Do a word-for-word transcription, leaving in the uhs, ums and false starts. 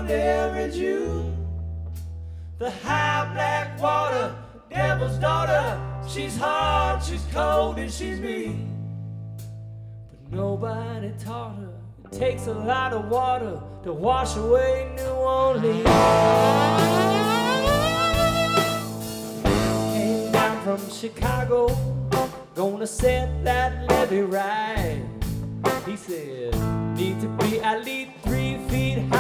to every Jew. The high black water, devil's daughter. She's hard, she's cold, and she's mean. But nobody taught her it takes a lot of water to wash away New Orleans. Came down from Chicago, gonna set that levee right. He said, need to be at least three feet high.